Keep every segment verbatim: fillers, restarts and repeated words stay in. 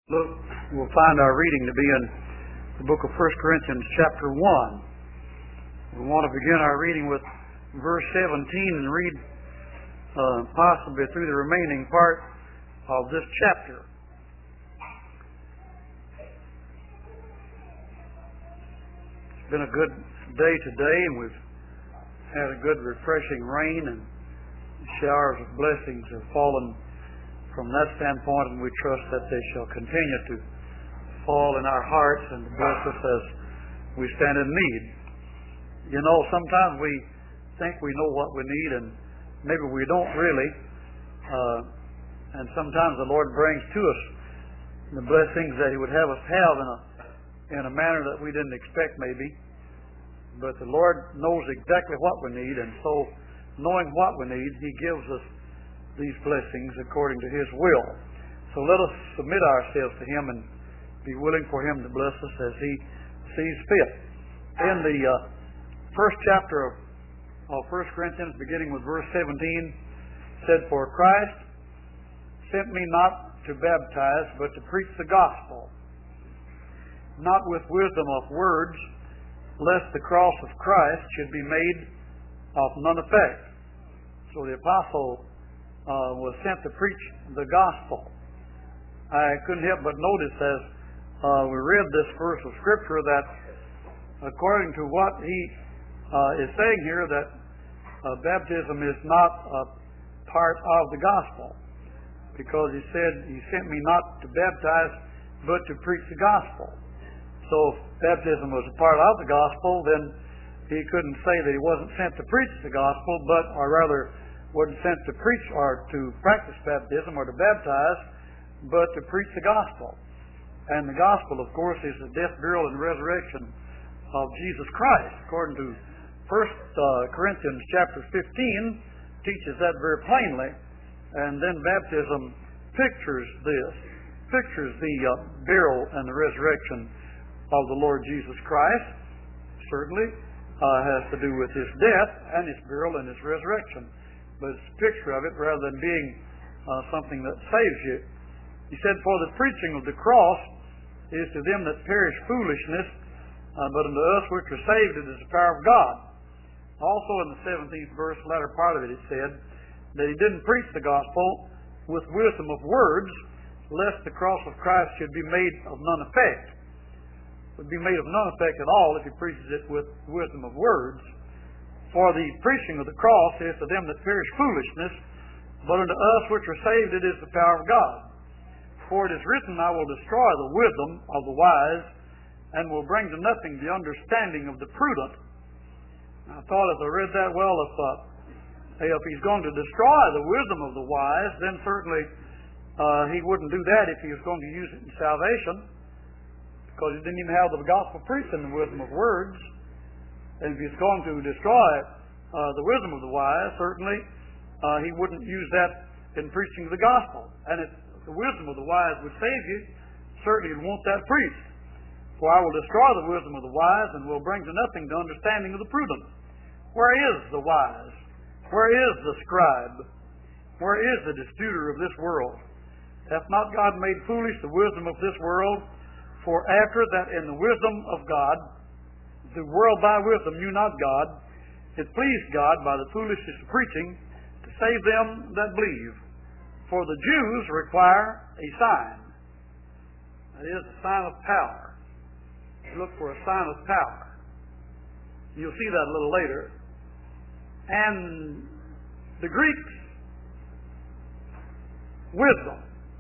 Look, we'll find our reading to be in the book of First Corinthians chapter one. We want to begin our reading with verse seventeen and read uh, possibly through the remaining part of this chapter. It's been a good day today, and we've had a good refreshing rain, and showers of blessings have fallen from that standpoint, and we trust that they shall continue to fall in our hearts and bless us as we stand in need. You know, sometimes we think we know what we need, and maybe we don't really. Uh, and sometimes the Lord brings to us the blessings that He would have us have in a in a manner that we didn't expect, maybe. But the Lord knows exactly what we need, and so knowing what we need, He gives us these blessings according to His will. So let us submit ourselves to Him and be willing for Him to bless us as He sees fit. In the uh, first chapter of, of First Corinthians, beginning with verse seventeen, said, "For Christ sent me not to baptize, but to preach the gospel, not with wisdom of words, lest the cross of Christ should be made of none effect." So the apostle Uh, was sent to preach the gospel. I couldn't help but notice as uh, we read this verse of Scripture that according to what he uh, is saying here, that uh, baptism is not a part of the gospel, because he said, "He sent me not to baptize, but to preach the gospel." So if baptism was a part of the gospel, then he couldn't say that he wasn't sent to preach the gospel, but, or rather, wasn't sent to preach or to practice baptism or to baptize, but to preach the gospel. And the gospel, of course, is the death, burial, and resurrection of Jesus Christ. According to First Corinthians chapter fifteen, teaches that very plainly. And then baptism pictures this, pictures the uh, burial and the resurrection of the Lord Jesus Christ. Certainly uh, has to do with His death and His burial and His resurrection. But it's a picture of it rather than being uh, something that saves you. He said, "For the preaching of the cross is to them that perish foolishness, uh, but unto us which are saved it is the power of God." Also in the seventeenth verse, latter part of it, it said that he didn't preach the gospel with wisdom of words, lest the cross of Christ should be made of none effect. It would be made of none effect at all if he preaches it with wisdom of words. "For the preaching of the cross is to them that perish foolishness, but unto us which are saved it is the power of God. For it is written, I will destroy the wisdom of the wise, and will bring to nothing the understanding of the prudent." I thought as I read that, well, if, uh, if He's going to destroy the wisdom of the wise, then certainly uh, He wouldn't do that if He was going to use it in salvation, because He didn't even have the gospel preached in the wisdom of words. And if He's going to destroy uh, the wisdom of the wise, certainly uh, He wouldn't use that in preaching the gospel. And if the wisdom of the wise would save you, certainly He'd want that preached. "For I will destroy the wisdom of the wise, and will bring to nothing the understanding of the prudent." Where is the wise? Where is the scribe? Where is the disputer of this world? Hath not God made foolish the wisdom of this world? For after that in the wisdom of God, the world by wisdom knew not God, it pleased God by the foolishness of preaching to save them that believe. For the Jews require a sign. That is, a sign of power. You look for a sign of power. You'll see that a little later. And the Greeks, wisdom.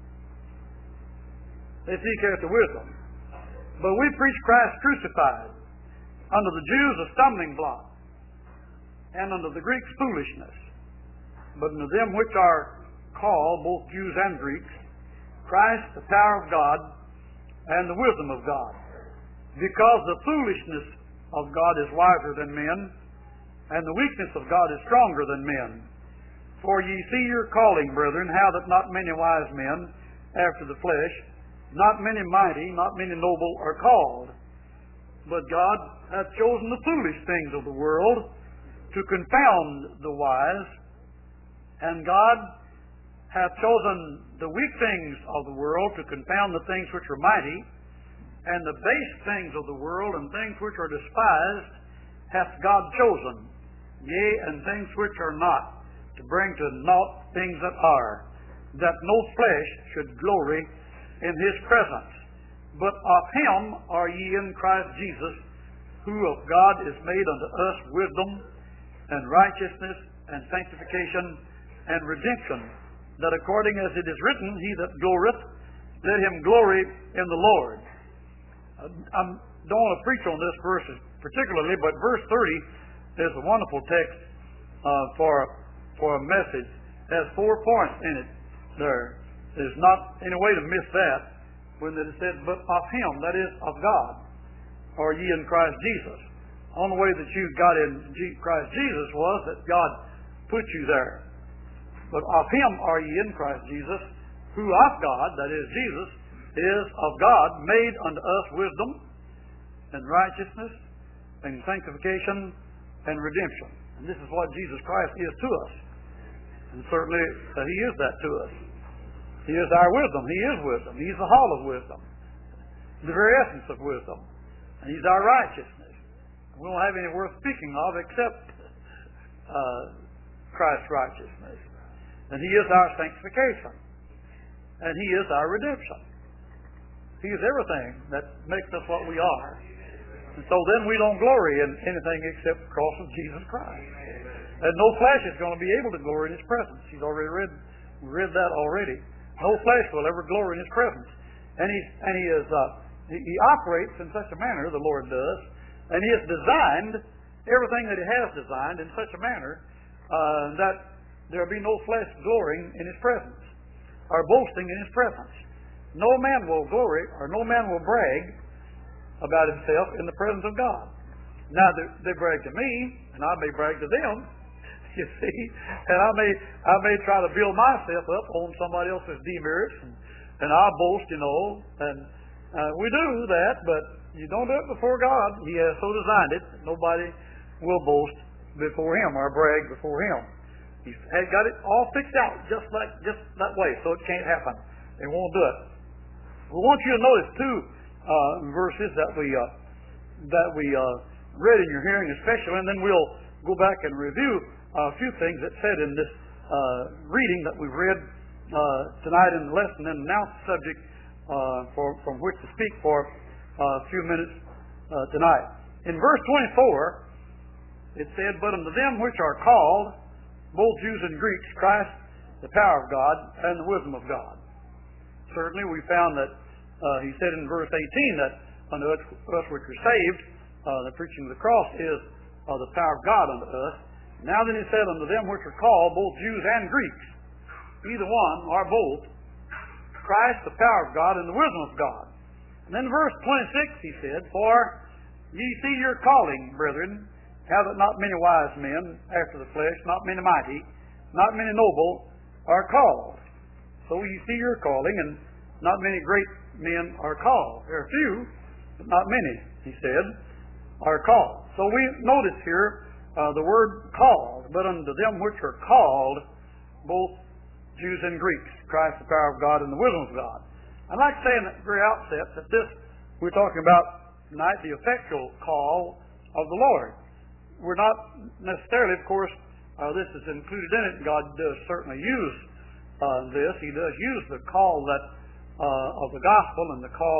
They seek after wisdom. But we preach Christ crucified, unto the Jews a stumbling block, and unto the Greeks foolishness. But unto them which are called, both Jews and Greeks, Christ the power of God, and the wisdom of God. Because the foolishness of God is wiser than men, and the weakness of God is stronger than men. For ye see your calling, brethren, how that not many wise men after the flesh, not many mighty, not many noble are called. But God hath chosen the foolish things of the world to confound the wise, and God hath chosen the weak things of the world to confound the things which are mighty, and the base things of the world and things which are despised hath God chosen, yea, and things which are not, to bring to naught things that are, that no flesh should glory in his presence. But of him are ye in Christ Jesus, who of God is made unto us wisdom and righteousness and sanctification and redemption, that according as it is written, he that glorieth, let him glory in the Lord. I don't want to preach on this verse particularly, but verse thirty is a wonderful text uh, for, for a message. It has four points in it there. There's not any way to miss that when it says, but of him, that is, of God, are ye in Christ Jesus. The only way that you got in Christ Jesus was that God put you there. But of him are ye in Christ Jesus, who of God, that is Jesus, is of God, made unto us wisdom and righteousness and sanctification and redemption. And this is what Jesus Christ is to us. And certainly uh, he is that to us. He is our wisdom. He is wisdom. He's the hall of wisdom, the very essence of wisdom. And he's our righteousness. We don't have any worth speaking of except uh, Christ's righteousness. And he is our sanctification. And he is our redemption. He is everything that makes us what we are. And so then we don't glory in anything except the cross of Jesus Christ. And no flesh is going to be able to glory in his presence. He's already read, read that already. No flesh will ever glory in his presence. And he, and he, is, uh, he, he operates in such a manner, the Lord does, and he has designed everything that he has designed in such a manner uh, that there will be no flesh glorying in his presence or boasting in his presence. No man will glory or no man will brag about himself in the presence of God. Now, they, they brag to me, and I may brag to them, you see, and I may I may try to build myself up on somebody else's demerits, and, and I'll boast, you know, and uh, we do that, but you don't do it before God. He has so designed it that nobody will boast before him or brag before him. He's got it all fixed out just like just that way, so it can't happen. They won't do it. We want you to notice two uh, verses that we uh, that we uh, read in your hearing, especially, and then we'll go back and review a few things that said in this uh, reading that we've read uh, tonight in the lesson, and announce the subject uh, for, from which to speak for uh, a few minutes uh, tonight. In verse twenty-four, it said, "But unto them which are called, both Jews and Greeks, Christ, the power of God, and the wisdom of God." Certainly, we found that uh, he said in verse eighteen that unto us, us which are saved, uh, the preaching of the cross is uh, the power of God unto us. Now then he said, unto them which are called, both Jews and Greeks, either one or both, Christ, the power of God, and the wisdom of God. And then verse twenty-six he said, "For ye see your calling, brethren, have it not many wise men after the flesh, not many mighty, not many noble, are called." So ye see your calling, and not many great men are called. There are few, but not many, he said, are called. So we notice here uh, the word called, "But unto them which are called, both Jews and Greeks, Christ the power of God and the wisdom of God." I'd like to say in the very outset that this, we're talking about tonight the effectual call of the Lord. We're not necessarily, of course, uh, this is included in it, and God does certainly use uh, this. He does use the call that uh, of the gospel and the call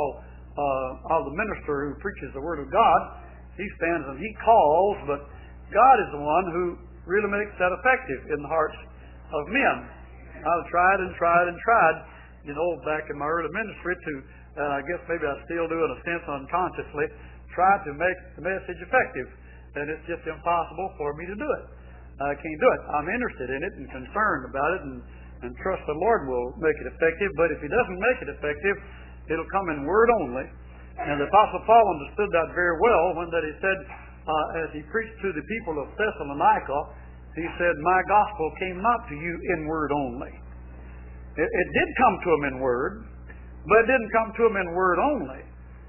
uh, of the minister who preaches the word of God. He stands and he calls, but God is the one who really makes that effective in the hearts of men. I've tried and tried and tried, you know, back in my early ministry to, uh, I guess maybe I still do in a sense unconsciously, try to make the message effective. And it's just impossible for me to do it. I can't do it. I'm interested in it and concerned about it, and, and trust the Lord will make it effective. But if he doesn't make it effective, it'll come in word only. And the Apostle Paul understood that very well when that he said, uh, as he preached to the people of Thessalonica, he said, "My gospel came not to you in word only." It, it did come to him in word, but it didn't come to him in word only.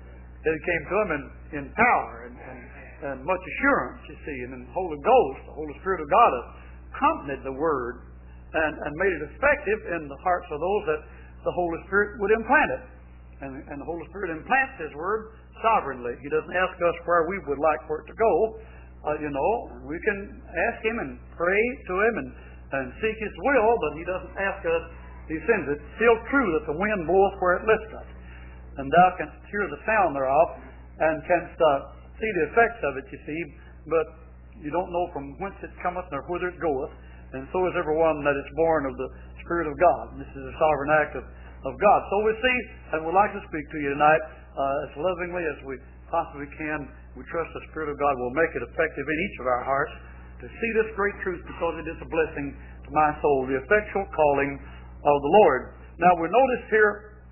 It came to him in, in power and, and, and much assurance, you see, and in the Holy Ghost, the Holy Spirit of God accompanied the word and, and made it effective in the hearts of those that the Holy Spirit would implant it. And, and the Holy Spirit implants His Word sovereignly. He doesn't ask us where we would like for it to go. Uh, you know, we can ask Him and pray to Him and, and seek His will, but He doesn't ask us. He sends it. Still true that the wind bloweth where it listeth, and thou canst hear the sound thereof, and canst uh, see the effects of it, you see, but you don't know from whence it cometh nor whither it goeth, and so is everyone that is born of the Spirit of God. And this is a sovereign act of, of God. So we see, and we'd like to speak to you tonight uh, as lovingly as we possibly can. We trust the Spirit of God will make it effective in each of our hearts to see this great truth, because it is a blessing to my soul, the effectual calling of the Lord. Now we notice here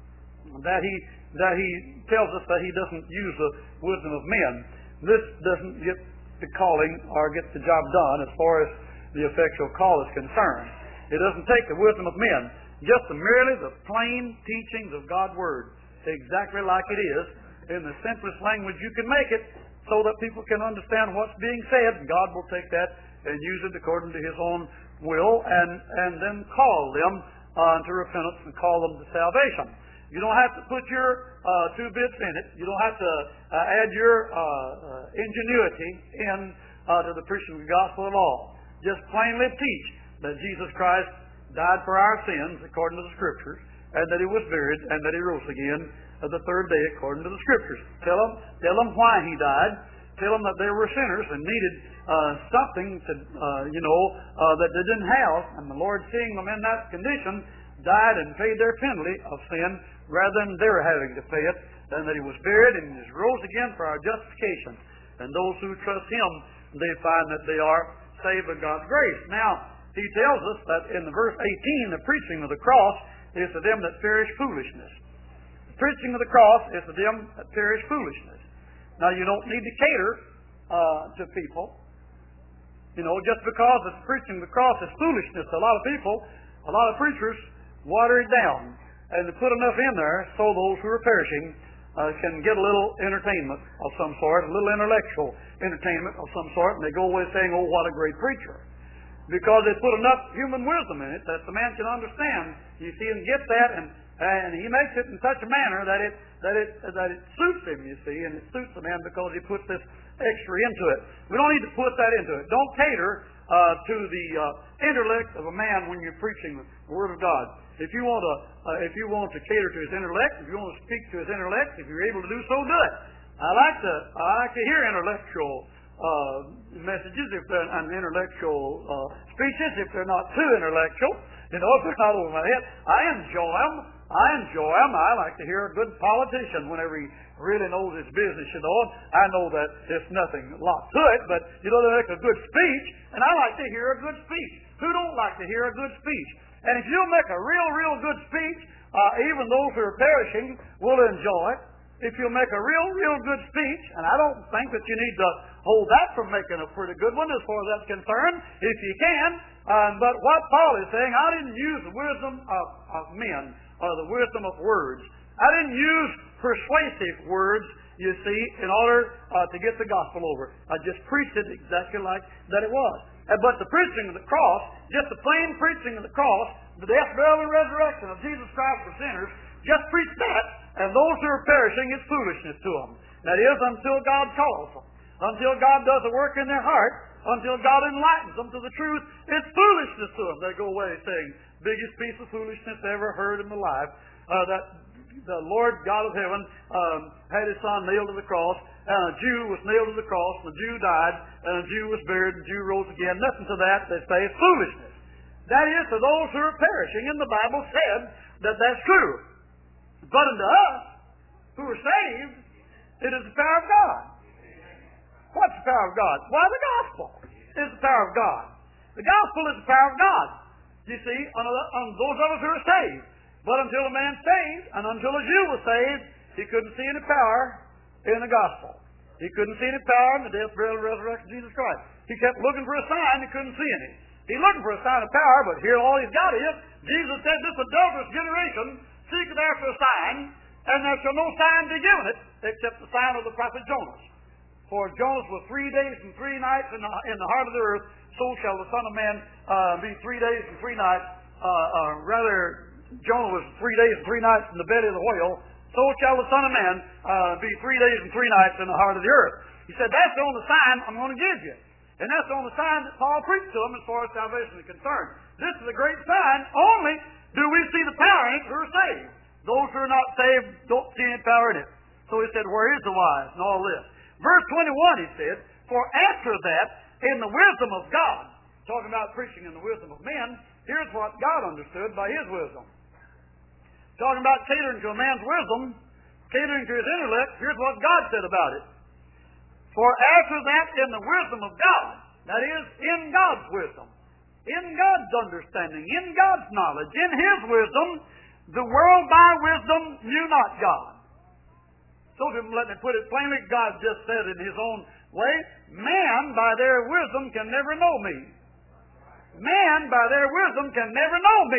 that he that he tells us that he doesn't use the wisdom of men. This doesn't get the calling or get the job done as far as the effectual call is concerned. It doesn't take the wisdom of men, just the, merely the plain teachings of God's Word, exactly like it is, in the simplest language you can make it, so that people can understand what's being said. God will take that and use it according to His own will, and, and then call them uh, to repentance and call them to salvation. You don't have to put your uh, two bits in it. You don't have to uh, add your uh, uh, ingenuity in uh, to the preaching of the gospel at all. Just plainly teach that Jesus Christ died for our sins according to the Scriptures, and that He was buried, and that He rose again of the third day according to the Scriptures. Tell them, tell them why He died. Tell them that they were sinners and needed uh, something to, uh, you know, uh, that they didn't have, and the Lord, seeing them in that condition, died and paid their penalty of sin rather than their having to pay it, and that He was buried and He rose again for our justification. And those who trust Him, they find that they are saved by God's grace. Now, He tells us that in the verse eighteen, the preaching of the cross is to them that perish foolishness. The preaching of the cross is to them that perish foolishness. Now, you don't need to cater uh, to people. You know, just because the preaching of the cross is foolishness to a lot of people, a lot of preachers water it down and to put enough in there so those who are perishing uh, can get a little entertainment of some sort, a little intellectual entertainment of some sort, and they go away saying, "Oh, what a great preacher." Because they put enough human wisdom in it that the man can understand, you see, and get that, and and he makes it in such a manner that it that it that it suits him, you see, and it suits the man because he puts this extra into it. We don't need to put that into it. Don't cater uh, to the uh, intellect of a man when you're preaching the Word of God. If you want to, uh, if you want to cater to his intellect, if you want to speak to his intellect, if you're able to do so, do it. I like to I like to hear intellectual Uh, messages, if they're an intellectual uh, speeches, if they're not too intellectual, you know, if they're not over my head. I enjoy them. I enjoy them. I like to hear a good politician whenever he really knows his business, you know. I know that there's nothing a lot to it, but, you know, they make a good speech, and I like to hear a good speech. Who don't like to hear a good speech? And if you make a real, real good speech, uh, even those who are perishing will enjoy it. If you make a real, real good speech, and I don't think that you need to hold that from making a pretty good one as far as that's concerned, if you can. Um, but what Paul is saying, I didn't use the wisdom of, of men or the wisdom of words. I didn't use persuasive words, you see, in order uh, to get the gospel over. I just preached it exactly like that it was. Uh, but the preaching of the cross, just the plain preaching of the cross, the death, burial, and resurrection of Jesus Christ for sinners, just preach that, and those who are perishing, it's foolishness to them. That is, until God calls them. Until God does a work in their heart, until God enlightens them to the truth, it's foolishness to them. They go away saying, biggest piece of foolishness ever heard in my life, uh, that the Lord God of heaven um, had His Son nailed to the cross, and a Jew was nailed to the cross, and the Jew died, and a Jew was buried, and the Jew rose again. Nothing to that. They say it's foolishness. That is to those who are perishing, and the Bible said that that's true. But unto us, who are saved, it is the power of God. What's the power of God? Why, the gospel is the power of God. The gospel is the power of God. You see, on, on those of us who are saved. But until a man saved, and until a Jew was saved, he couldn't see any power in the gospel. He couldn't see any power in the death, burial, and resurrection of Jesus Christ. He kept looking for a sign, he couldn't see any. He's looking for a sign of power, but here all he's got is, Jesus said, this adulterous generation seeketh after a sign, and there shall no sign be given it, except the sign of the prophet Jonas. For Jonas was three days and three nights in the, in the heart of the earth, so shall the Son of Man uh, be three days and three nights. Uh, uh, rather, Jonah was three days and three nights in the belly of the whale. So shall the Son of Man uh, be three days and three nights in the heart of the earth. He said, that's the only sign I'm going to give you. And that's the only sign that Paul preached to them as far as salvation is concerned. This is a great sign. Only do we see the power in it who are saved. Those who are not saved don't see any power in it. So he said, where is the wise and all this? Verse twenty-one, he said, for after that, in the wisdom of God, talking about preaching in the wisdom of men, here's what God understood by His wisdom. Talking about catering to a man's wisdom, catering to his intellect, here's what God said about it. For after that, in the wisdom of God, that is, in God's wisdom, in God's understanding, in God's knowledge, in His wisdom, the world by wisdom knew not God. So to let me put it plainly, God just said in His own way, man by their wisdom can never know me. Man by their wisdom can never know me.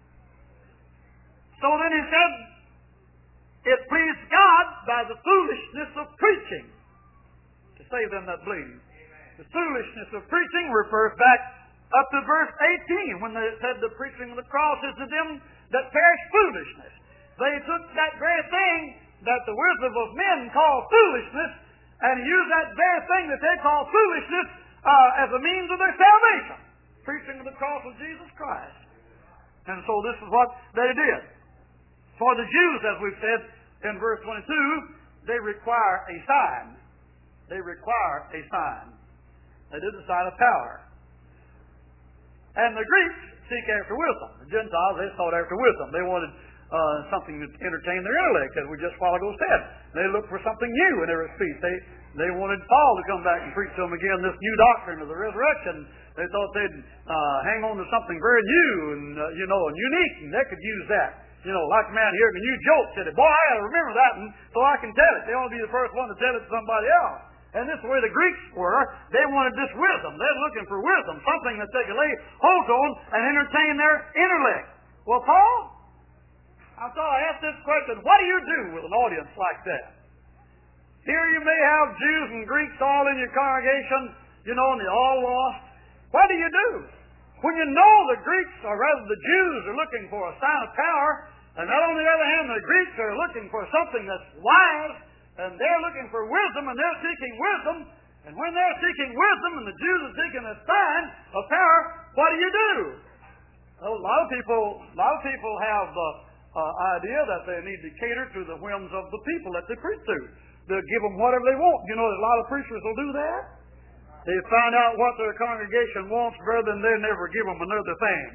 So then He said, it pleased God by the foolishness of preaching to save them that believe. The foolishness of preaching refers back up to verse eighteen when they said the preaching of the cross is to them that perish foolishness. They took that very thing that the wisdom of men call foolishness and used that very thing that they call foolishness uh, as a means of their salvation. Preaching of the cross of Jesus Christ. And so this is what they did. For the Jews, as we've said in verse twenty-two, they require a sign. They require a sign. They did the sign of power. And the Greeks seek after wisdom. The Gentiles, they sought after wisdom. They wanted uh, something to entertain their intellect, as we just a while ago said. They looked for something new in their speech. They, they wanted Paul to come back and preach to them again this new doctrine of the resurrection. They thought they'd uh, hang on to something very new and, uh, you know, and unique, and they could use that. You know, like a man hearing a new joke, said, boy, I got to remember that one so I can tell it. They want to be the first one to tell it to somebody else. And this is where the Greeks were. They wanted this wisdom. They're looking for wisdom, something that they could lay hold on and entertain their intellect. Well, Paul, I thought I asked this question, what do you do with an audience like that? Here you may have Jews and Greeks all in your congregation, you know, and they're all lost. What do you do? When you know the Greeks, or rather the Jews, are looking for a sign of power, and not on the other hand, the Greeks are looking for something that's wise, and they're looking for wisdom, and they're seeking wisdom, and when they're seeking wisdom, and the Jews are seeking a sign of power, what do you do? Well, a lot of people, a lot of people have the uh, idea that they need to cater to the whims of the people that they preach to. They'll give them whatever they want. You know, a lot of preachers will do that. They find out what their congregation wants, rather than they never give them another thing.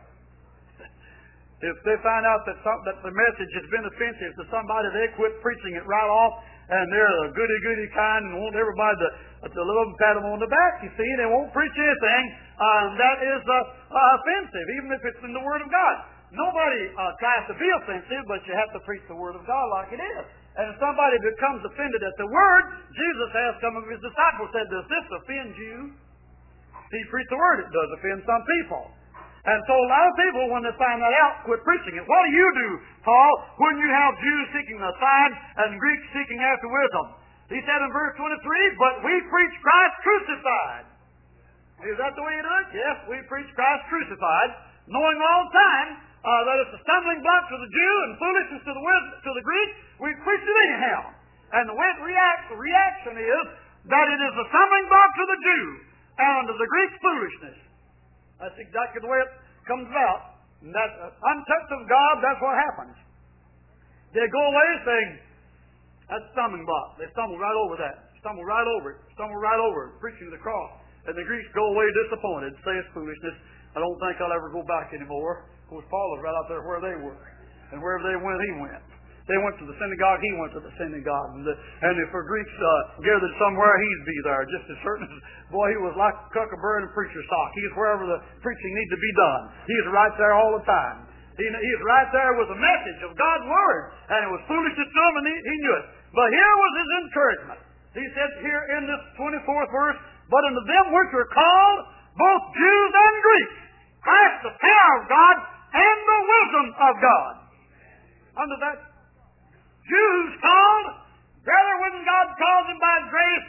If they find out that some, that the message has been offensive to somebody, they quit preaching it right off, and they're a goody-goody kind and want everybody to, to love and pat them on the back, you see. They won't preach anything um, that is uh, uh, offensive, even if it's in the Word of God. Nobody uh, tries to be offensive, but you have to preach the Word of God like it is. And if somebody becomes offended at the Word, Jesus asked some of His disciples, said, does this offend you? He preached the Word. It does offend some people. And so a lot of people, when they find that out, quit preaching it. What do you do, Paul, when you have Jews seeking a sign and Greeks seeking after wisdom? He said in verse twenty-three, but we preach Christ crucified. Is that the way you do it? Yes, we preach Christ crucified, knowing all the time uh, that it's a stumbling block to the Jew and foolishness to the wisdom, to the Greek. We preach it anyhow. And the way it reacts, the reaction is that it is a stumbling block to the Jew and to the Greek's foolishness. That's exactly the way it comes about. And that uh, untouched of God, that's what happens. They go away saying, that's a stumbling block. They stumble right over that. Stumble right over it. Stumble right over it. Preaching the cross. And the Greeks go away disappointed. Say it's foolishness. I don't think I'll ever go back anymore. Of course, Paul was right out there where they were. And wherever they went, he went. They went to the synagogue, he went to the synagogue. And, the, and if a Greeks uh, gathered somewhere, he'd be there. Just as certain as, boy, he was like a cuckabird in a preacher's sock. He's wherever the preaching needs to be done. He's right there all the time. He, he's right there with a message of God's Word. And it was foolishness to him, and he, he knew it. But here was his encouragement. He said here in this twenty-fourth verse, but unto them which are called, both Jews and Greeks, Christ the power of God and the wisdom of God. Under that, Jews called, brother, when God calls them by grace,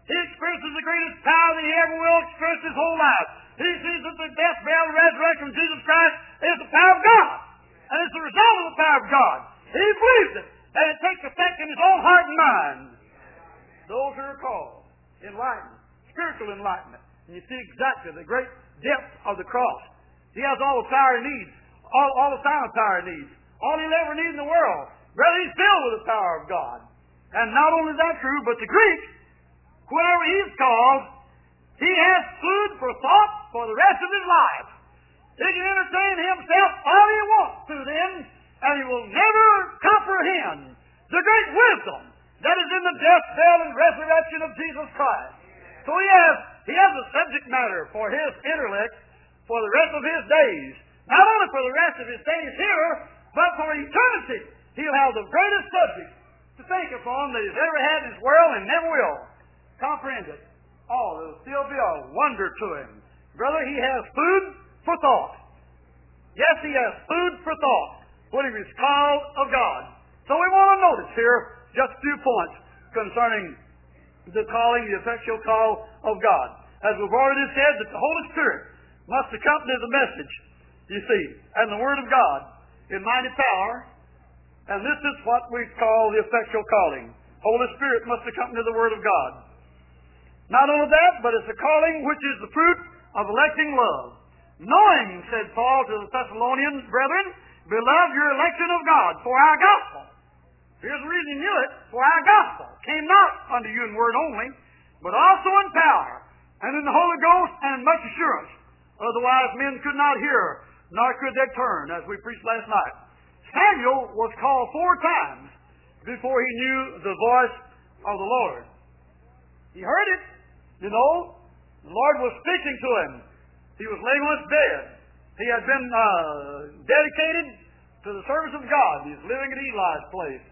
He experiences the greatest power that he ever will experience his whole life. He sees that the death, burial, and resurrection of Jesus Christ is the power of God. And it's the result of the power of God. He believes it. And it takes effect in his own heart and mind. Those who are called, enlightened, spiritual enlightenment. And you see exactly the great depth of the cross. He has all the power he needs. All, all the time power he needs. All he'll ever need in the world. Brother, he's filled with the power of God. And not only is that true, but the Greek, whenever he's called, he has food for thought for the rest of his life. He can entertain himself all he wants to then, and he will never comprehend the great wisdom that is in the death, burial, and resurrection of Jesus Christ. So he has, he has a subject matter for his intellect for the rest of his days. Not only for the rest of his days here, but for eternity. He'll have the greatest subject to think upon that he's ever had in this world and never will comprehend it. Oh, it'll still be a wonder to him. Brother, he has food for thought. Yes, he has food for thought when he is called of God. So we want to notice here just a few points concerning the calling, the effectual call of God. As we've already said, that the Holy Spirit must accompany the message, you see, and the Word of God in mighty power. And this is what we call the effectual calling. Holy Spirit must accompany the Word of God. Not only that, but it's a calling which is the fruit of electing love. Knowing, said Paul to the Thessalonians, brethren, beloved, your election of God for our gospel. Here's the reason you knew it. For our gospel came not unto you in word only, but also in power, and in the Holy Ghost, and in much assurance. Otherwise men could not hear, nor could they turn, as we preached last night. Samuel was called four times before he knew the voice of the Lord. He heard it, you know. The Lord was speaking to him. He was laying on his bed. He had been uh, dedicated to the service of God. He was living at Eli's place.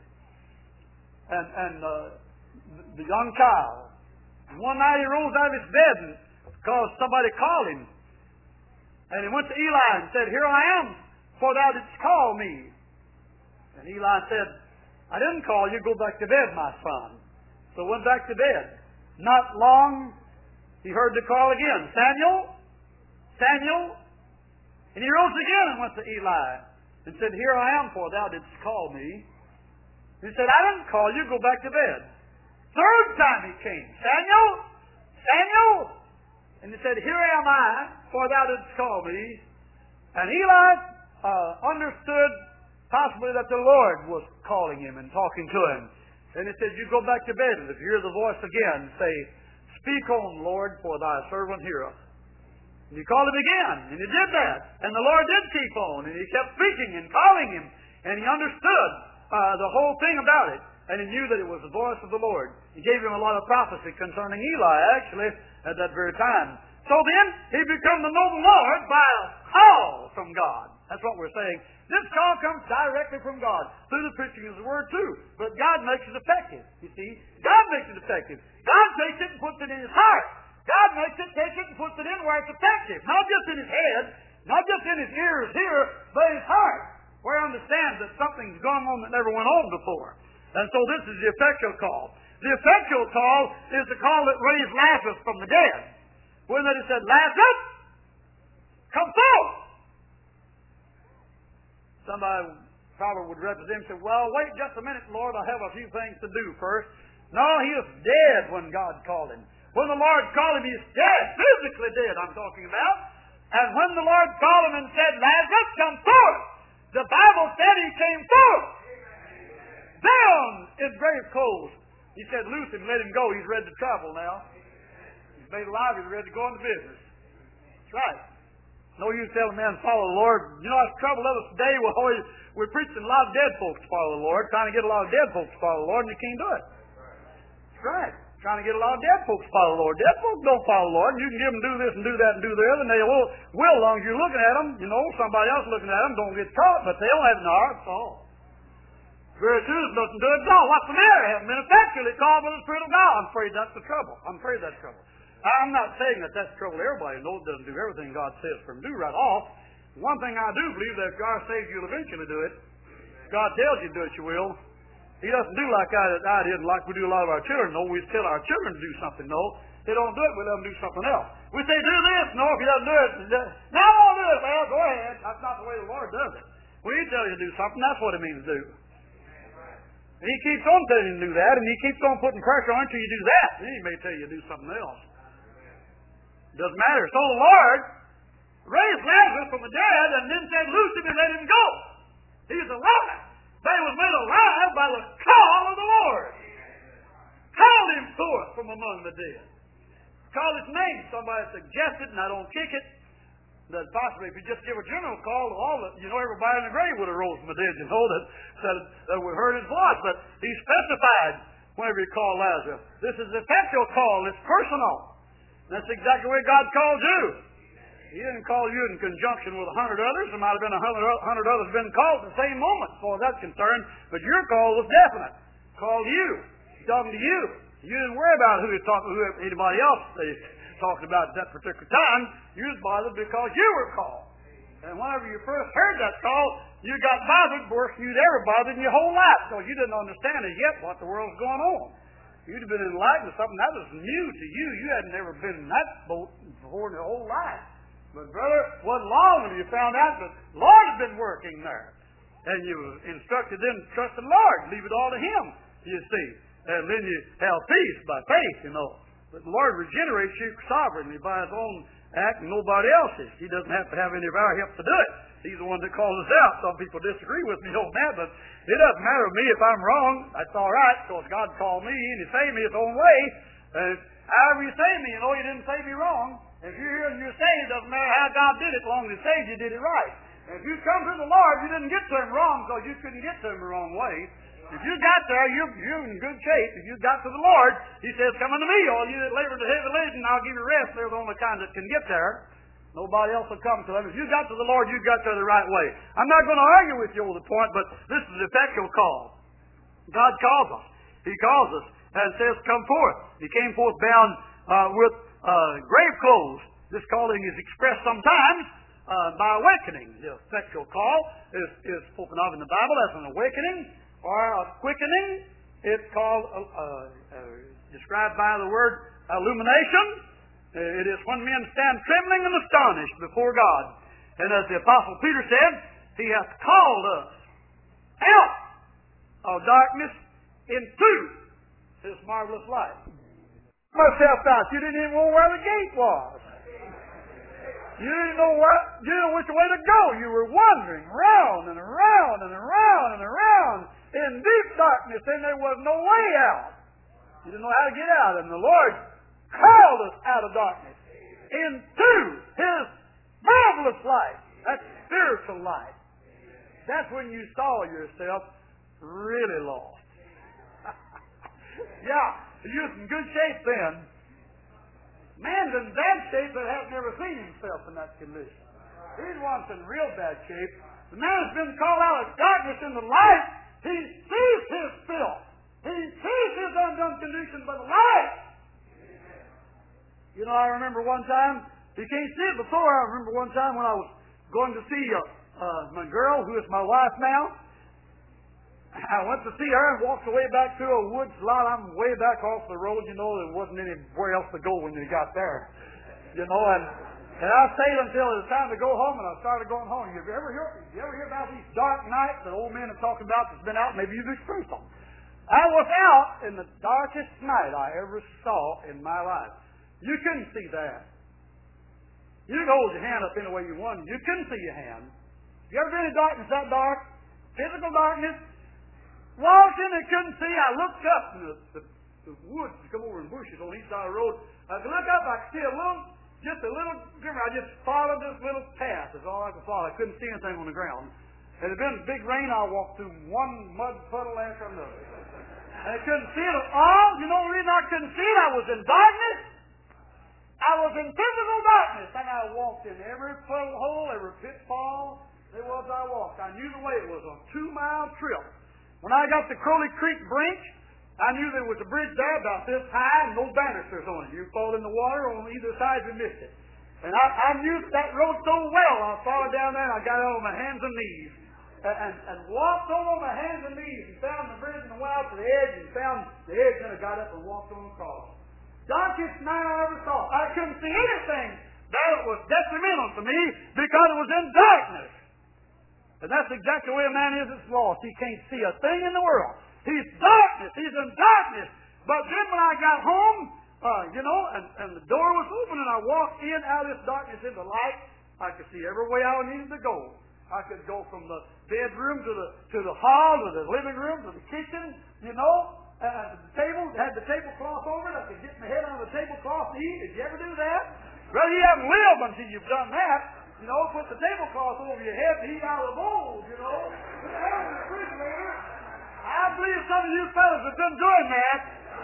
And, and uh, the young child. And one night he rose out of his bed because somebody called him. And he went to Eli and said, here I am, for thou didst call me. And Eli said, I didn't call you. Go back to bed, my son. So went back to bed. Not long, he heard the call again. Samuel, Samuel. And he rose again and went to Eli and said, here I am, for thou didst call me. He said, I didn't call you. Go back to bed. Third time he came. Samuel, Samuel. And he said, here am I, for thou didst call me. And Eli uh, understood possibly that the Lord was calling him and talking to him. And he said, you go back to bed, and if you hear the voice again, say, speak on, Lord, for thy servant heareth. And he called him again, and he did that. And the Lord did keep on, and he kept speaking and calling him. And he understood uh, the whole thing about it. And he knew that it was the voice of the Lord. He gave him a lot of prophecy concerning Eli, actually, at that very time. So then, he became to know the Lord by a call from God. That's what we're saying. This call comes directly from God, through the preaching of the Word too. But God makes it effective, you see. God makes it effective. God takes it and puts it in his heart. God makes it, takes it and puts it in where it's effective. Not just in his head, not just in his ears here, but in his heart, where he understands that something's going on that never went on before. And so this is the effectual call. The effectual call is the call that raised Lazarus from the dead. When they said, Lazarus, come forth. Somebody probably would represent him and say, well, wait just a minute, Lord, I have a few things to do first. No, he was dead when God called him. When the Lord called him, he's dead, physically dead, I'm talking about. And when the Lord called him and said, Lazarus, come forth, the Bible said he came forth. Down in grave clothes. He said, loose him, let him go. He's ready to travel now. He's made alive, he's ready to go into business. That's right. No use telling men follow the Lord. You know, that's the trouble of us today. We're, always, we're preaching a lot of dead folks to follow the Lord, trying to get a lot of dead folks to follow the Lord, and you can't do it. That's right. Trying to get a lot of dead folks to follow the Lord. Dead folks don't follow the Lord. You can give them do this and do that and do the other, and they will, will as long as you're looking at them. You know, somebody else looking at them don't get caught, but they don't have an heart, so. Very soon there's nothing to it at all. What's the matter? Haven't been effectually called by the Spirit of God. I'm afraid that's the trouble. I'm afraid that's trouble. I'm not saying that that's trouble. Everybody knows doesn't do everything God says for them to do right off. One thing I do believe that if God saves you, you'll eventually do it. God tells you to do it, you will. He doesn't do like I, I did, like we do a lot of our children. No, we tell our children to do something. No, they don't do it. We let them do something else. We say, do this. No, if he doesn't do it, no, I won't do it. Well, go ahead. That's not the way the Lord does it. When he tells you to do something, that's what it means to do. And he keeps on telling you to do that, and he keeps on putting pressure on you until you do that. Then he may tell you to do something else. It doesn't matter. So the Lord raised Lazarus from the dead and then said, loose him and let him go. He's alive. But he was made alive by the call of the Lord. Called him forth from among the dead. Call his name. Somebody suggested, and I don't kick it, that possibly if you just give a general call to all the, you know, everybody in the grave would have rose from the dead, you know, that, that, that we heard his voice. But he specified whenever he called Lazarus. This is an effectual call. It's personal. And that's exactly the way God called you. He didn't call you in conjunction with a hundred others. There might have been a hundred, hundred others been called at the same moment, as far as that's concerned. But your call was definite. Called you. He's talking to you. You didn't worry about who he talking, who anybody else they talking about at that particular time. You was bothered because you were called. And whenever you first heard that call, you got bothered worse than you'd ever bothered in your whole life, because you didn't understand as yet what the world's going on. You'd have been enlightened to something that was new to you. You had never been in that boat before in your whole life. But brother, it wasn't long until you found out that the Lord had been working there. And you were instructed then to trust the Lord. Leave it all to Him, you see. And then you have peace by faith, you know. But the Lord regenerates you sovereignly by His own act and nobody else's. He doesn't have to have any of our help to do it. He's the one that calls us out. Some people disagree with me on that, but it doesn't matter to me if I'm wrong. That's all right, because God called me and He saved me His own way. And however you save me, you know He didn't save me wrong. If you're here and you're saved, it doesn't matter how God did it, as long as He saved you, did it right. And if you come to the Lord, you didn't get to Him wrong, because you couldn't get to Him the wrong way. If you got there, you're, you're in good shape. If you got to the Lord, He says, come unto me, all you that labor to heavy laden, and I'll give you rest. They're the only kind that can get there. Nobody else will come to Him. If you got to the Lord, you got there the right way. I'm not going to argue with you over the point, but this is the effectual call. God calls us. He calls us and says, come forth. He came forth bound uh, with uh, grave clothes. This calling is expressed sometimes uh, by awakening. The effectual call is, is spoken of in the Bible as an awakening or a quickening. It's called, uh, uh, described by the word illumination. It is when men stand trembling and astonished before God. And as the Apostle Peter said, He hath called us out of darkness into His marvelous light. Myself out. You didn't even know where the gate was. You didn't know what, you didn't know which way to go. You were wandering round and around and around and around in deep darkness, and there was no way out. You didn't know how to get out. And the Lord called us out of darkness into His marvelous light. That's spiritual light. That's when you saw yourself really lost. Yeah, you was in good shape then. Man's in bad shape but has never seen himself in that condition. He's once in real bad shape. The man has been called out of darkness into light. He sees his filth. He sees his undone condition by the light. You know, I remember one time, you can't see it before, I remember one time when I was going to see uh, uh, my girl, who is my wife now. I went to see her and walked away back through a woods lot. I'm way back off the road, you know, there wasn't anywhere else to go when you got there. You know, and, and I stayed until it was time to go home, and I started going home. You ever hear, you ever hear about these dark nights that old men are talking about that's been out? Maybe you've experienced them. I was out in the darkest night I ever saw in my life. You couldn't see that. You could hold your hand up any way you wanted. You couldn't see your hand. You ever been in darkness that dark? Physical darkness? Walking and couldn't see. I looked up and the, the, the woods come over in bushes on each side of the road. I could look up, I could see a little, just a little glimmer. I just followed this little path. That's all I could follow. I couldn't see anything on the ground. It had been a big rain. I walked through one mud puddle after another. And I couldn't see it at all. You know the reason I couldn't see it? I was in darkness. I was in physical darkness, and I walked in every puddle hole, every pitfall there was I walked. I knew the way. It was a two-mile trip. When I got to Crowley Creek brink, I knew there was a bridge there about this high and no banisters on it. You fall in the water on either side, you missed it. And I, I knew that road so well. I followed down there and I got out on my hands and knees. and, and, and walked over my hands and knees and found the bridge and went out to the edge and found the edge, and I got up and walked on across. Darkest night I ever saw. I couldn't see anything that was detrimental to me because it was in darkness. And that's exactly the way a man is that's lost. He can't see a thing in the world. He's darkness. He's in darkness. But then when I got home, uh, you know, and, and the door was open and I walked in out of this darkness into light, I could see every way I needed to go. I could go from the bedroom to the to the hall, to the living room, to the kitchen, you know. Uh, the table, had the tablecloth over it. I could get my head on the tablecloth and eat. Did you ever do that? Well, you haven't lived until you've done that. You know, put the tablecloth over your head and eat out of the bowl, you know. Put it out in the refrigerator. I believe some of you fellas have been doing that.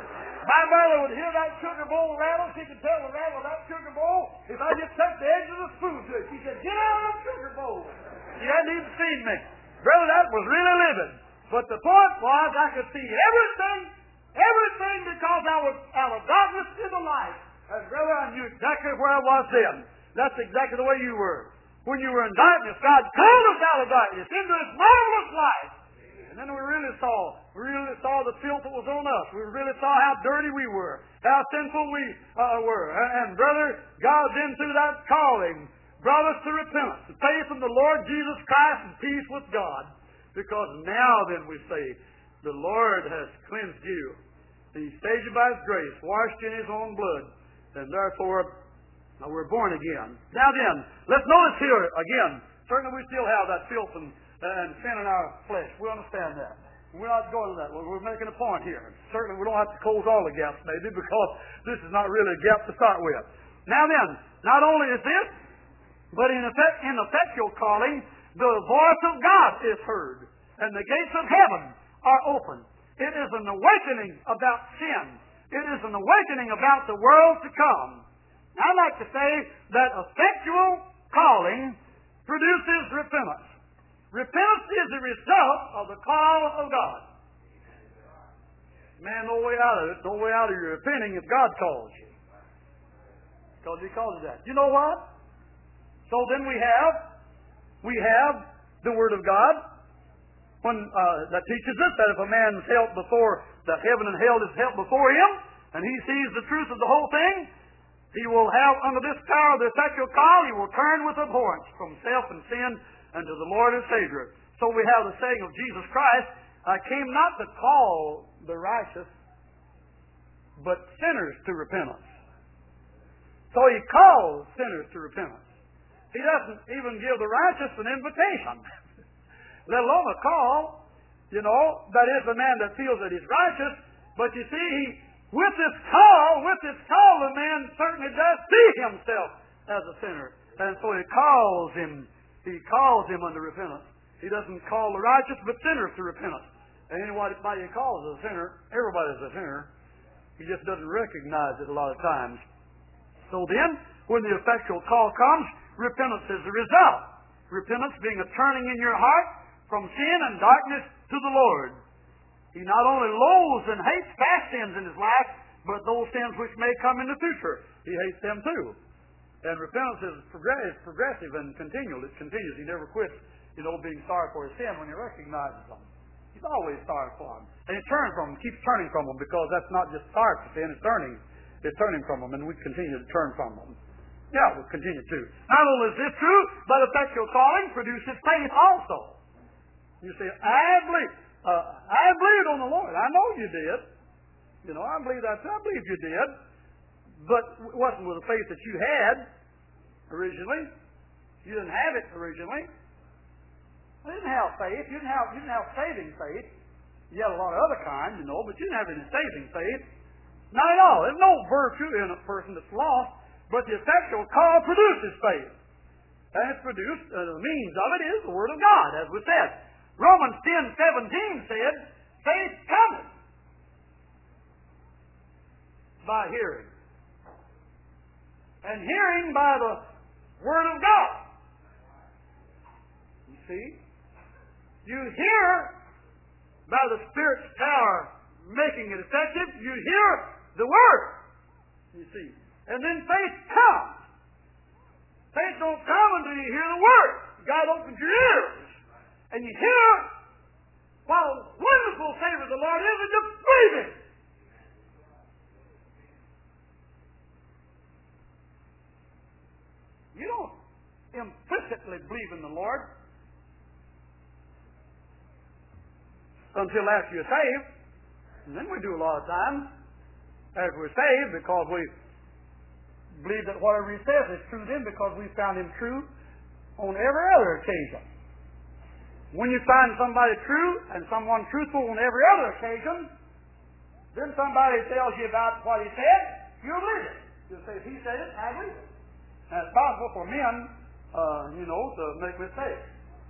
My mother would hear that sugar bowl rattle. She could tell the rattle of that sugar bowl if I just touched the edge of the spoon to it. She said, get out of that sugar bowl. You hadn't even seen me. Brother, that was really living. But the point was I could see everything, everything because I was out of darkness to the light. And brother, I knew exactly where I was then. That's exactly the way you were. When you were in darkness, God called us out of darkness into His marvelous light. And then we really saw, we really saw the filth that was on us. We really saw how dirty we were, how sinful we uh, were. And, and brother, God then through that calling brought us to repentance, to faith in the Lord Jesus Christ and peace with God. Because now then we say, the Lord has cleansed you. He saved you by His grace, washed you in His own blood, and therefore now we're born again. Now then, let's notice here again, certainly we still have that filth and, and sin in our flesh. We understand that. We're not going to that. We're making a point here. Certainly we don't have to close all the gaps maybe because this is not really a gap to start with. Now then, not only is this, but in effect, in effectual calling, the voice of God is heard, and the gates of heaven are open. It is an awakening about sin. It is an awakening about the world to come. I'd like to say that effectual calling produces repentance. Repentance is the result of the call of God. Man, no way out of it, no way out of your repenting if God calls you. Because He calls you that. You know what? So then we have, we have the Word of God when uh, that teaches us that if a man's held before, that heaven and hell is held before him, and he sees the truth of the whole thing, he will have under this power of the effectual call, he will turn with abhorrence from self and sin unto the Lord and Savior. So we have the saying of Jesus Christ, I came not to call the righteous, but sinners to repentance. So He calls sinners to repentance. He doesn't even give the righteous an invitation, let alone a call. You know, that is the man that feels that he's righteous. But you see, he, with this call, with this call, the man certainly does see himself as a sinner. And so he calls him, he calls him unto repentance. He doesn't call the righteous, but sinners to repentance. And anybody he calls a sinner, everybody's a sinner. He just doesn't recognize it a lot of times. So then, when the effectual call comes, repentance is the result. Repentance being a turning in your heart from sin and darkness to the Lord. He not only loathes and hates past sins in his life, but those sins which may come in the future. He hates them too. And repentance is progressive and continual. It continues. He never quits, you know, being sorry for his sin when he recognizes them. He's always sorry for them. And he turns from them, keeps turning from them, because that's not just sorry for sin, it's turning. It's turning from them, and we continue to turn from them. Yeah, we'll continue to. Not only is this true, but effectual calling produces faith also. You say, I believe. Uh, I believed on the Lord. I know you did. You know, I believe that. I believe you did. But it wasn't with the faith that you had originally. You didn't have it originally. You didn't have faith. You didn't have, you didn't have saving faith. You had a lot of other kinds, you know, but you didn't have any saving faith. Not at all. There's no virtue in a person that's lost, but the effectual call produces faith. And it's produced, uh, the means of it is the Word of God, as we said. Romans ten seventeen said, faith cometh by hearing, and hearing by the Word of God. You see? You hear by the Spirit's power making it effective. You hear the Word. You see? And then faith comes. Faith don't come until you hear the Word. God opens your ears. and you hear what a wonderful Savior the Lord is, and you believe Him. You don't implicitly believe in the Lord until after you're saved. And then we do a lot of times after we're saved because we believe that whatever He says is true then because we found Him true on every other occasion. When you find somebody true and someone truthful on every other occasion, then somebody tells you about what he said, you'll believe it. You'll say, if he said it, I believe it. Now, it's possible for men, uh, you know, to make mistakes.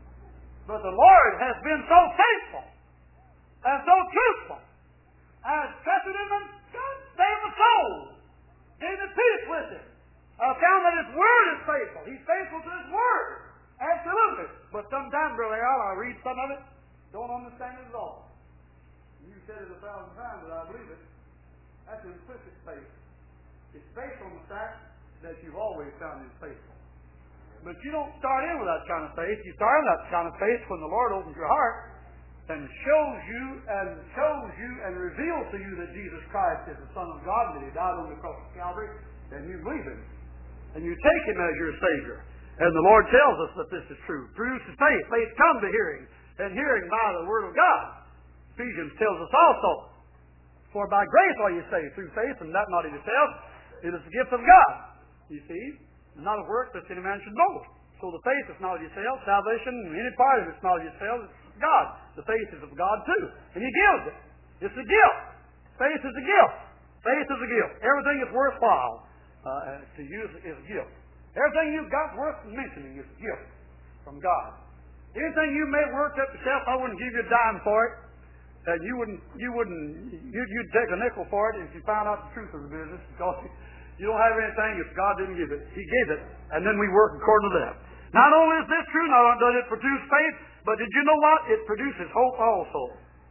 But the Lord has been so faithful and so truthful, and has trusted Him and saved the soul, gave me peace with Him. I found that His Word is faithful. He's faithful to His Word. Absolutely. But sometimes, Brother Al, I read some of it, don't understand it at all. You said it a thousand times, but I believe it. That's implicit faith. It's based on the fact that you've always found Him faithful. But you don't start in with that kind of faith. You start in that kind of faith when the Lord opens your heart and shows you and shows you and reveals to you that Jesus Christ is the Son of God and that He died on the cross of Calvary, and you believe Him. And you take Him as your Savior. And the Lord tells us that this is true. Produces faith. Faith comes to hearing, and hearing by the Word of God. Ephesians tells us also, for by grace are you saved through faith, and that not of yourself. It is the gift of God. You see, not of works that any man should boast. So the faith is not of yourself. Salvation, any part of it is not of yourself. It's God. The faith is of God too. And He gives it. It's a gift. Faith is a gift. Faith is a gift. Everything is worthwhile uh, to use is a gift. Everything you've got worth mentioning is a gift from God. Anything you may work up yourself, I wouldn't give you a dime for it. And you wouldn't, you wouldn't, you'd, you'd take a nickel for it if you found out the truth of the business. Because you don't have anything if God didn't give it. He gave it, and then we work according to that. Not only is this true, not only does it produce faith, but did you know what? It produces hope also.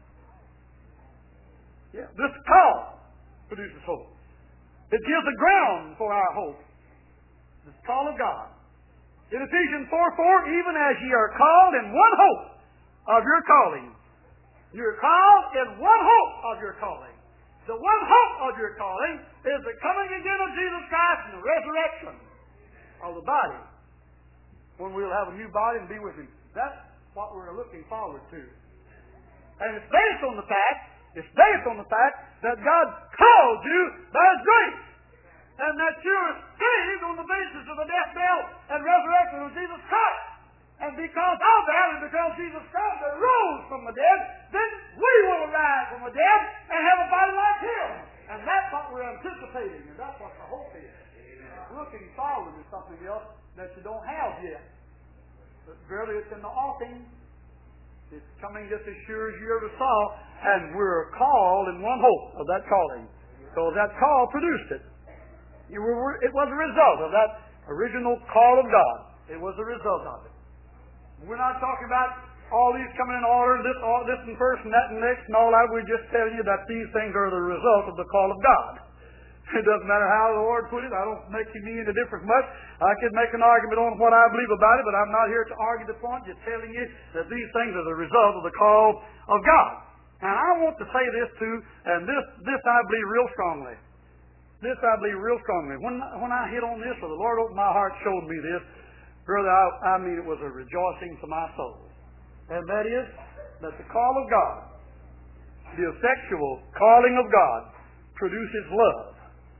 Yeah, this call produces hope. It gives the ground for our hope. This call of God. In Ephesians four four, even as ye are called in one hope of your calling. You're called in one hope of your calling. The one hope of your calling is the coming again of Jesus Christ and the resurrection of the body. When we'll have a new body and be with Him. That's what we're looking forward to. And it's based on the fact, it's based on the fact that God called you by His grace. And that you're saved on the basis of the death, burial, and resurrection of Jesus Christ. And because of that, and because Jesus Christ arose from the dead, then we will arise from the dead and have a body like Him. And that's what we're anticipating, and that's what the hope is. Amen. Looking forward to something else that you don't have yet. But really, it's in the offing. It's coming just as sure as you ever saw, and we're called in one hope of that calling. So that call produced it. You were, it was a result of that original call of God. It was a result of it. We're not talking about all these coming in order, this, all, this and first and that and next and all that. We're just telling you that these things are the result of the call of God. It doesn't matter how the Lord put it. I don't make me any difference much. I could make an argument on what I believe about it, but I'm not here to argue the point. Just telling you that these things are the result of the call of God. And I want to say this too, and this, this I believe real strongly. This I believe real strongly. When, when I hit on this, or the Lord opened my heart, showed me this, brother, I, I mean it was a rejoicing to my soul. And that is that the call of God, the effectual calling of God, produces love.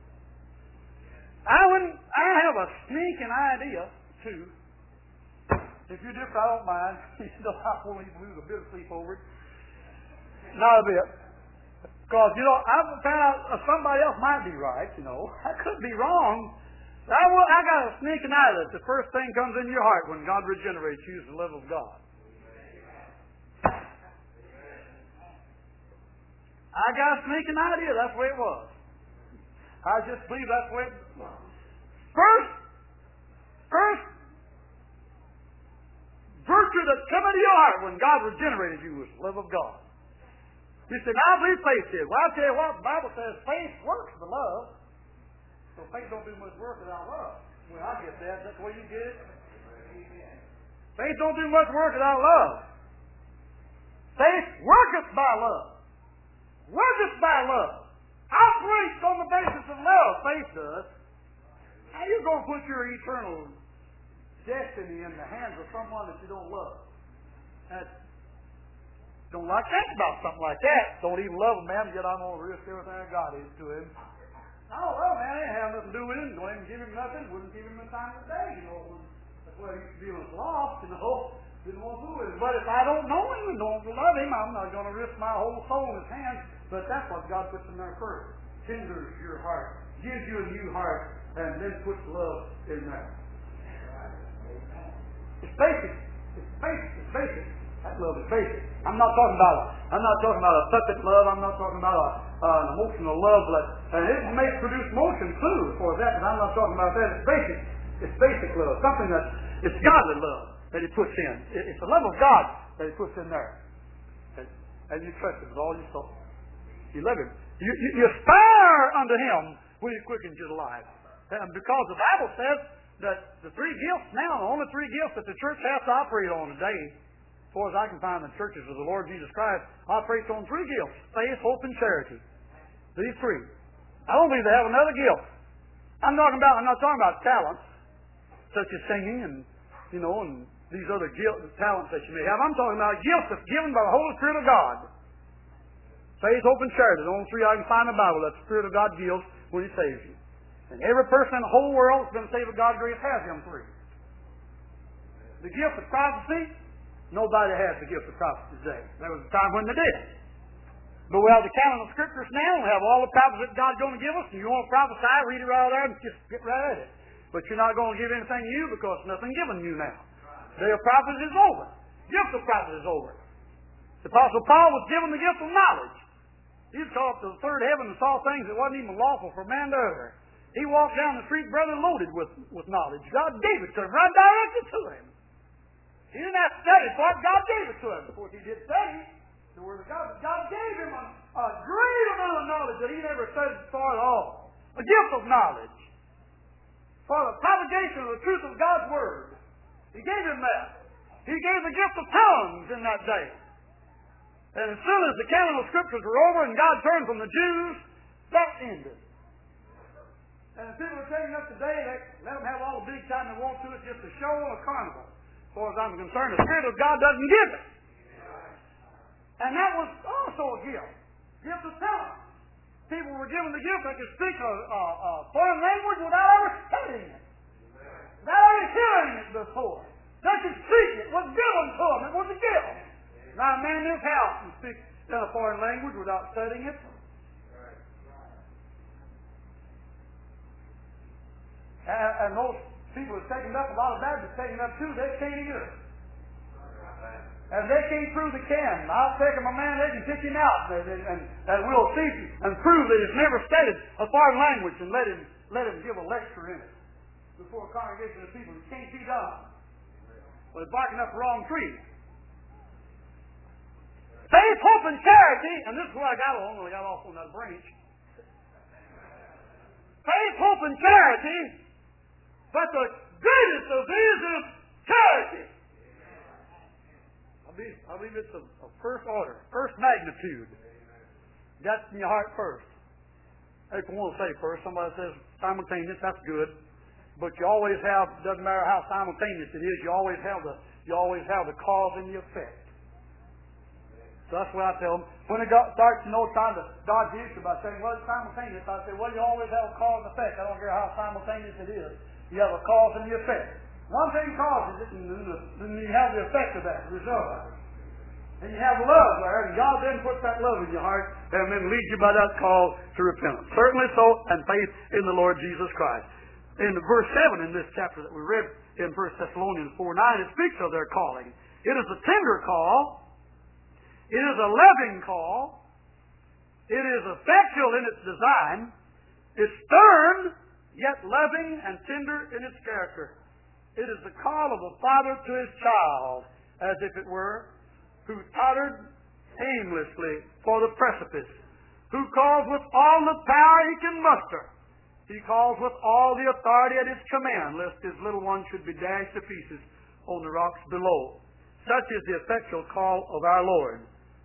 I wouldn't, I have a sneaking idea, too. If you're different, I don't mind. You know, I won't even lose a bit of sleep over it. Not a bit. Because, you know, I've found out uh, somebody else might be right, you know. I could be wrong. I, will, I got a sneaking idea that the first thing comes in your heart when God regenerates you is the love of God. I got a sneaking idea that's the way it was. I just believe that's the way it was. First, first virtue that come into your heart when God regenerated you was the love of God. You said, I believe faith did. Well, I'll tell you what, the Bible says faith works for love. So faith don't do much work without love. Well, I get that. That's the way you get it. Faith don't do much work without love. Faith worketh by love. Worketh by love. Operates on the basis of love. Faith does. How are you going to put your eternal destiny in the hands of someone that you don't love? That's, don't like think about something like that. Don't even love a man, yet I'm going to risk everything I got into him. Oh, well, man, I didn't have nothing to do with him. Don't even give him nothing. Wouldn't give him the time of day, you know. That's why he used to be was lost, you know. Didn't want to do with him. But if I don't know him and don't love him, I'm not going to risk my whole soul in his hands. But that's what God puts in there first. Tenders your heart. Gives you a new heart. And then puts love in there. It's basic. It's basic. It's basic. That love is basic. I'm not talking about. I'm not talking about a puppet love. I'm not talking about a, uh, an emotional love. But and it may produce motion too, for that. But I'm not talking about that. It's basic. It's basic love. Something that it's godly love that He puts in. It, it's the love of God that He puts in there. And, and you trust Him with all your soul. You love Him. You, you, you aspire unto Him when He quickens your life. And because the Bible says that the three gifts now, the only three gifts that the church has to operate on today, as far as I can find in the churches of the Lord Jesus Christ, operates on three gifts: faith, hope, and charity. These three. I don't believe they have another gift. I'm talking about. I'm not talking about talents such as singing and you know and these other guilt, talents that you may have. I'm talking about gifts that's given by the Holy Spirit of God. Faith, hope, and charity. The only three I can find in the Bible that the Spirit of God gives when He saves you. And every person in the whole world that's been saved with God's grace has them three. The gift of prophecy, nobody has the gift of prophecy today. There was a time when they did. But we have the canon of Scriptures now. We have all the prophecy that God's going to give us. And you want to prophesy, read it right there and just get right at it. But you're not going to give anything new because nothing given you now. The day of prophecy is over. The gift of prophecy is over. The Apostle Paul was given the gift of knowledge. He was called to the third heaven and saw things that wasn't even lawful for man to utter. He walked down the street, brother, loaded with, with knowledge. God gave it to him, right directed to him. He didn't have to study for it. God gave it to him. Of course, he did study the Word of God. But God gave him a, a great amount of knowledge that he never studied for at all. A gift of knowledge. For the propagation of the truth of God's Word. He gave him that. He gave the gift of tongues in that day. And as soon as the canon of Scriptures were over and God turned from the Jews, that ended. And people are taking up today, they let them have all the big time they want to. It's just a show and a carnival. As far as I'm concerned, the Spirit of God doesn't give it. And that was also a gift. Gift of tongues. People were given the gift they could speak a, a, a foreign language without ever studying it. Without ever hearing it before. They could speak it. It was given to them. It was a gift. Now a man in his house can speak in a foreign language without studying it. And, and most people have taken up, a lot of Baptists taken up too, they can't either. And they can't prove they can. I'll take them a man, they can pick him out, and, and, and, and we'll see and prove that he's never studied a foreign language and let him let him give a lecture in it before a congregation of people. It can't be done. Well, he's barking up the wrong tree. Faith, hope, and charity, and this is where I got along when I got off on that branch. Faith, hope, and charity. But the greatest of these is charity. I believe, I believe it's a, a first order, first magnitude. That's in your heart first. If you want to say first, somebody says simultaneous, that's good. But you always have, doesn't matter how simultaneous it is, you always have the you always have the cause and the effect. So that's what I tell them. When it got, starts, you know, trying to dodge the issue by saying, well, it's simultaneous, I say, well, you always have a cause and effect. I don't care how simultaneous it is. You have a cause and the effect. One thing causes it, and then you have the effect of that, the result of it. And you have love there, and God then puts that love in your heart, and then leads you by that call to repentance. Certainly so, and faith in the Lord Jesus Christ. In verse seven in this chapter that we read in First Thessalonians four nine, it speaks of their calling. It is a tender call. It is a loving call. It is effectual in its design. It's stern, yet loving and tender in its character. It is the call of a father to his child, as if it were, who tottered aimlessly for the precipice, who calls with all the power he can muster. He calls with all the authority at his command, lest his little one should be dashed to pieces on the rocks below. Such is the effectual call of our Lord.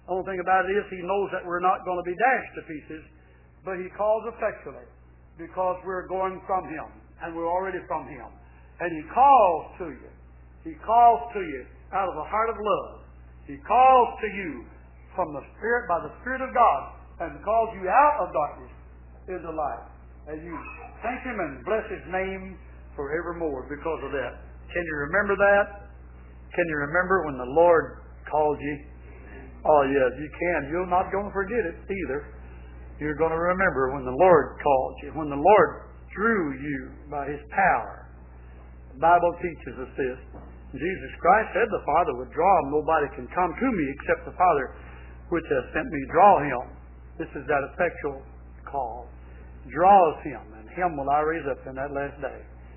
The only thing about it is He knows that we're not going to be dashed to pieces, but He calls effectually because we're going from Him, and we're already from Him. And He calls to you. He calls to you out of a heart of love. He calls to you from the Spirit, by the Spirit of God, and calls you out of darkness into light. And you thank Him and bless His name forevermore because of that. Can you remember that? Can you remember when the Lord called you? Oh, yes, you can. You're not going to forget it either. You're going to remember when the Lord called you, when the Lord drew you by His power. The Bible teaches us this. Jesus Christ said the Father would draw him. Nobody can come to me except the Father which has sent me draw him. This is that effectual call. Draws him, and him will I raise up in that last day.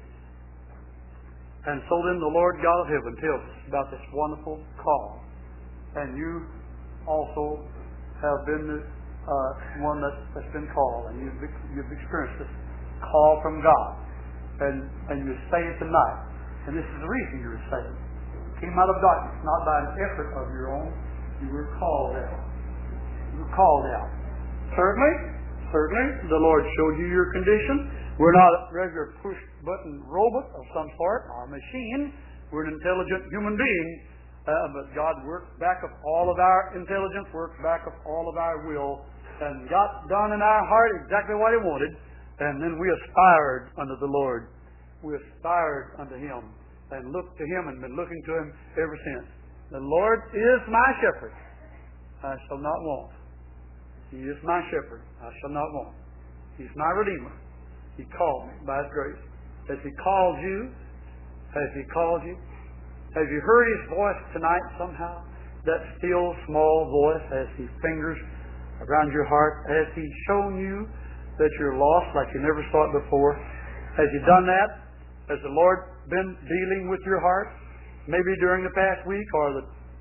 And so then the Lord God of heaven tells us about this wonderful call. And you also have been the uh, one that, that's been called, and you've, you've experienced this call from God. And, and you're saved tonight. And this is the reason you were saved. You came out of darkness, not by an effort of your own. You were called out. You were called out. Certainly, certainly, the Lord showed you your condition. We're not a regular push-button robot of some sort, or machine. We're an intelligent human being. Uh, but God worked back up all of our intelligence, worked back up all of our will, and got done in our heart exactly what He wanted. And then we aspired unto the Lord. We aspired unto Him and looked to Him and been looking to Him ever since. The Lord is my shepherd. I shall not want. He is my shepherd. I shall not want. He's my Redeemer. He called me by His grace. Has He called you? Has He called you? Have you heard His voice tonight somehow? That still small voice as He fingers around your heart. Has He shown you that you're lost like you never saw it before? Has He done that? Has the Lord been dealing with your heart? Maybe during the past week or the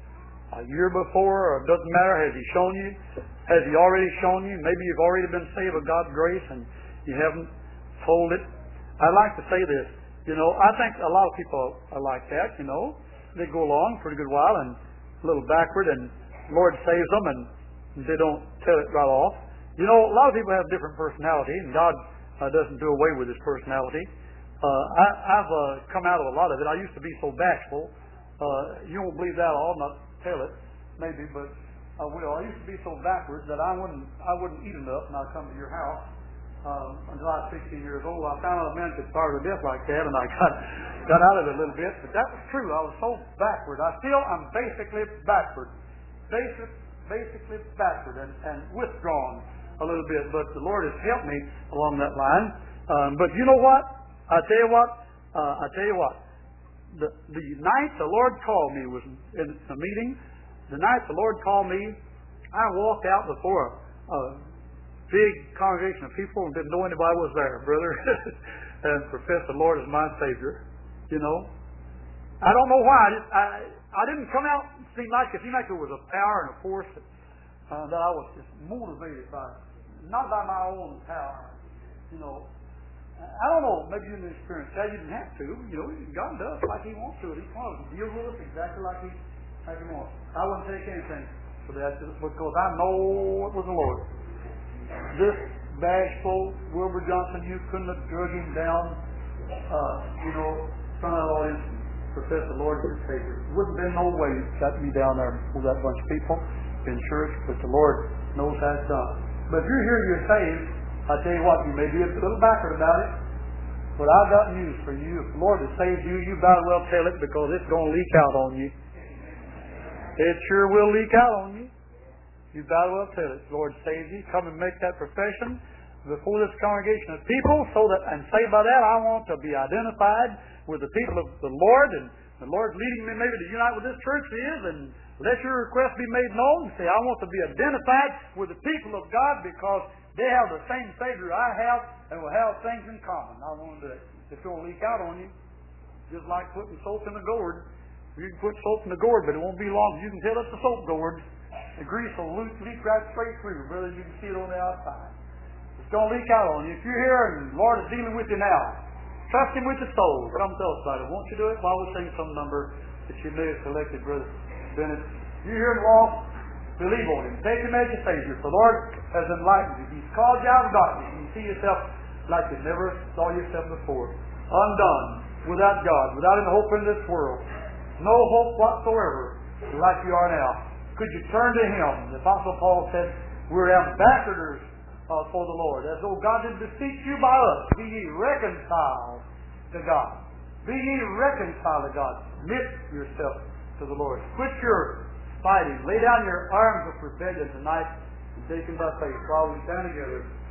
a year before, or it doesn't matter. Has He shown you? Has He already shown you? Maybe you've already been saved of God's grace and you haven't told it. I'd like to say this. You know, I think a lot of people are like that, you know. They go along for a good while and a little backward, and the Lord saves them, and they don't tell it right off. You know, a lot of people have different personality, and God uh, doesn't do away with His personality. Uh, I, I've uh, come out of a lot of it. I used to be so bashful. Uh, you won't believe that all. Not tell it, maybe, but I will. I used to be so backwards that I wouldn't I wouldn't eat enough when I come to your house um, until I was sixteen years old. I found out a man could starve to death like that, and I got got out of it a little bit. But that was true. I was so backward. I still am basically backward, basic, basically backward, and, and withdrawn a little bit. But the Lord has helped me along that line. Um, but you know what? I tell you what. Uh, I tell you what. The, the night the Lord called me was in a meeting. The night the Lord called me, I walked out before a, a big congregation of people and didn't know anybody was there, brother, and professed the Lord as my Savior. You know, I don't know why. I, just, I I didn't come out and seem like it seemed like there was a power and a force that, uh, that I was just motivated by, not by my own power. You know. I don't know, maybe you didn't experience that. You didn't have to. You know, God does like He wants to. He wants to deal with us exactly like He, like he wants. I wouldn't take anything for that because I know it was the Lord. This bashful Wilbur Johnson, you couldn't have drug him down, uh, you know, in front of that audience and professed the Lord as your Savior. Wouldn't have been no way got me down there with that bunch of people in church, but the Lord knows how it's done. But if you're here, you're saved. I tell you what, you may be a little backward about it, but I've got news for you. If the Lord has saved you, you better well tell it because it's going to leak out on you. It sure will leak out on you. You better well tell it. The Lord saved you. Come and make that profession before this congregation of people, so that, and say by that, I want to be identified with the people of the Lord, and the Lord leading me maybe to unite with this church is, and let your request be made known. Say, I want to be identified with the people of God because they have the same Savior I have, and will have things in common. I want to do it. It's going to leak out on you, just like putting soap in a gourd. You can put soap in the gourd, but it won't be long. You can tell it's a soap gourd. The grease will leak right straight through, brother. You can see it on the outside. It's going to leak out on you. If you're here and the Lord is dealing with you now, trust Him with your soul. Come tell us about it. Won't you do it while we sing some number that you may have selected, Brother Bennett? You're here and lost. believe on Him. Take Him as your Savior. For the Lord has enlightened you. He's called you out of darkness, and you see yourself like you never saw yourself before. Undone, without God, without any hope in this world. No hope whatsoever, like you are now. Could you turn to Him? The Apostle Paul said, we're ambassadors uh, for the Lord. As though God did beseech you by us, be ye reconciled to God. Be ye reconciled to God. Submit yourself to the Lord. Quit your fighting. Lay down your arms of rebellion tonight and take Him by faith while we stand together.